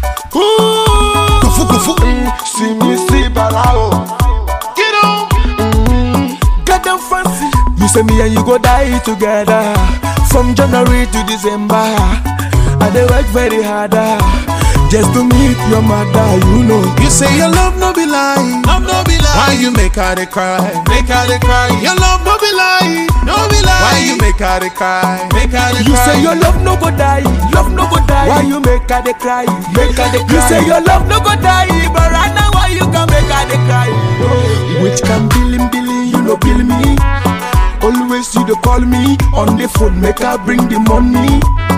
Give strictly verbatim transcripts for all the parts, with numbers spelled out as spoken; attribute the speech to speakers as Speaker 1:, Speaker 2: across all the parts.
Speaker 1: Ooh, kufu kufu. Mm, see me see balao. Get on. Mm, get them fancy. You say me and you go die together from January to December. I dey work very harder just to meet your mother, you know.
Speaker 2: You say your love no be lie, love no be lie. Why you make her dey cry, make her dey cry? Your love no be lie, no be lie. Why you make her dey cry, make her dey cry?
Speaker 1: You say your love no go die, love no go die. Why you make her dey cry, make her dey cry? You say your love no go die, but right now why you can make her dey cry? Which can billing billing, you know bill me. Always you dey call me on the phone, make her bring the money.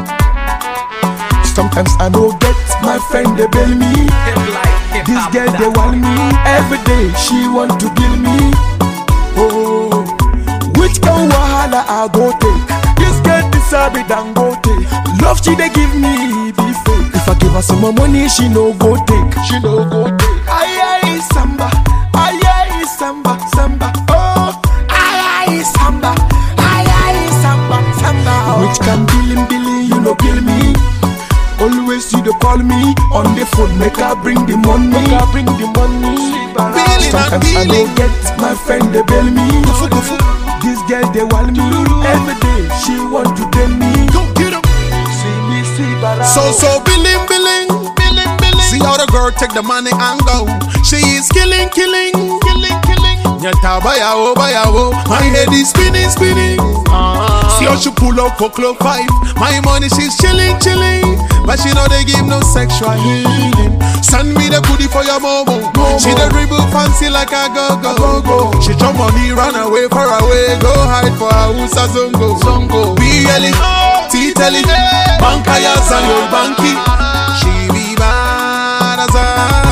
Speaker 1: Sometimes I don't get my friend they bail me. This girl they want me every day. She want to kill me. Oh, which kind wahala I go take? This girl deserve it and go take. Love she they give me be fake. If I give her some more money, she no go take. She no go take. Aye aye samba, aye aye samba, samba. Oh, aye aye samba, aye aye samba, samba. Which can billing billing, you no kill me. Always you dey call me on the phone, make her bring the money, make her bring the money. Sometimes I don't get my friend they bail me. This girl they want me every day. She want to tell me. See me see balao.
Speaker 2: So so billing billing, billing billing. See how the girl take the money and go. She is killing killing, killing killing. Nyata bayawo bayawo, my head is spinning spinning. Uh-huh. See how she pull up for club five. My money she's chilling chilling. But she know they give no sexual healing. Send me the goodie for your momo. She the dribble fancy like a go-go. She jump on me, run away, far away. Go hide for a usa zongo. Zongo. B L E, T-Telly, Bankaya Zanyo Banki. She be bad as a.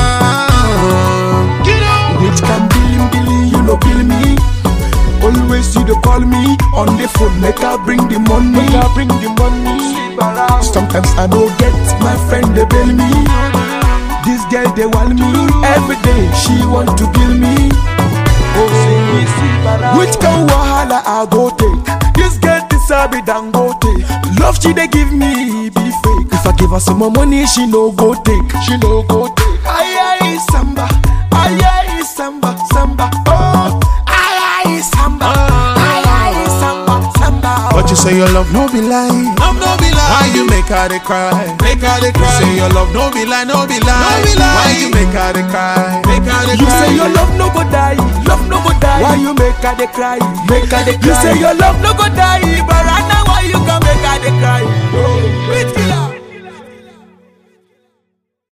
Speaker 1: Which can billing billing, you know bill me. Always you dey call me on the phone, make her bring the money, make her bring the money. Sometimes I don't get my friend they bail me. This girl they want me every day. She want to kill me. Oh, which kind wahala I go take? This girl deserve it and go take. Love she they give me be fake. If I give her some more money, she no go take. She no go take. Aye aye samba, aye aye samba, samba. Oh, aye aye samba, aye aye samba, samba.
Speaker 2: But you say your love no be lie, love no be lie. Why you make her dey cry, make her dey cry? You say your love no be lie, no be lie, no be lie. Why you make her dey cry, make her dey cry?
Speaker 1: You say your love no go die, love no go die. Why you make her dey cry, make her dey cry? You say your love no go die, but right now why you can make her dey cry?